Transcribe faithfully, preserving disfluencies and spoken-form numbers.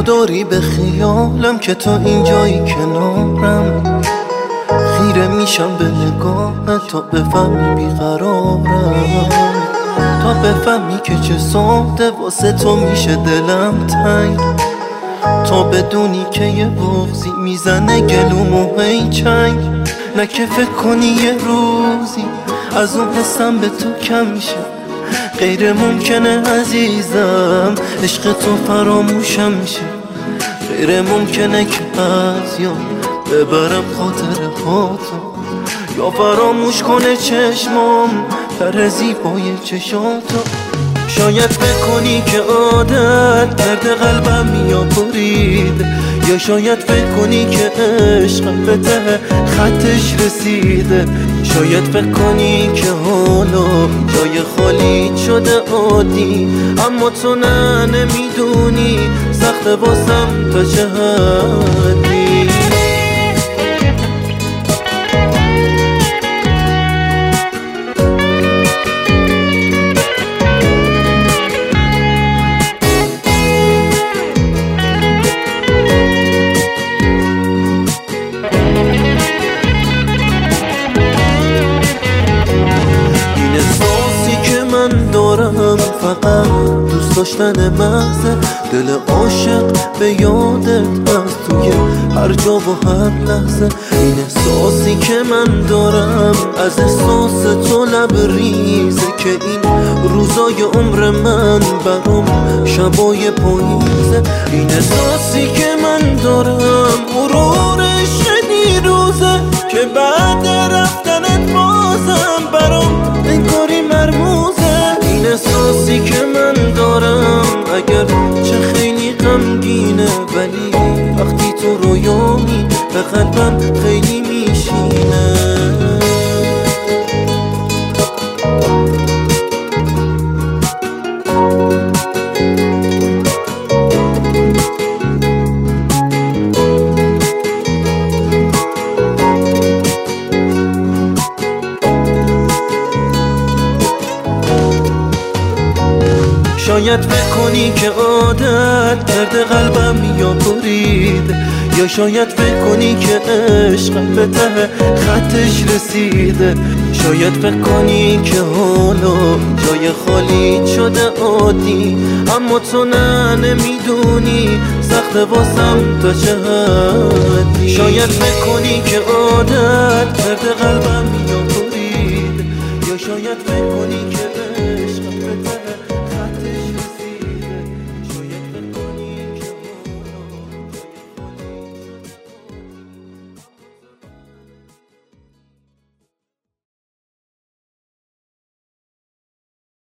داری به خیالم که تو اینجایی کنارم، خیره میشم به نگاهت تا بفهمی بیقرارم، تا بفهمی که چه ساده واسه تو میشه دلم تنگ، تا بدونی که یه بغضی میزنه گلومو هی چنگ. نه که فکر کنی یه روزی از اون حسم به تو کم میشه، غیر ممکنه عزیزم عشق تو فراموشم میشه، غیر ممکنه که از یاد ببرم خاطر هاتو، یا فراموش کنه چشمام پر زیبای چشاتو. شاید فکر کنی که عادت کرده قلبم یا برید، یا شاید فکر کنی که عشقم به ته خطش رسیده، شاید فکر کنی که حالا جای خالی شده عادی، اما تو نه نمیدونی سخت واسم تا چه حدی. فقط دوست داشتن محض دل عاشق به یادت هست توی هر جا و هر لحظه. این احساسی که من دارم از احساس تو لبریزه، که این روزای عمر من برام شبای پاییزه. این احساسی که من دارم غرورش دیروزه، که بعد رفتنت بازم برام انگاری مرموزه. این احساسی که من دارم اگر چه خیلی غمگینه، ولی وقتی تو رویامی به قلبم خیلی میشینه. شاید فکر کنی که عادت کرده قلبم یا برید، یا شاید فکر کنی که عشقم به ته خطش رسیده، شاید فکر کنی که حالا جای خالی شده عادی، اما تو نه نمیدونی سخت واسم تا چه حدی. شاید فکر کنی که عادت کرده قلبم یا برید، یا شاید فکر کنی که عشقم به ته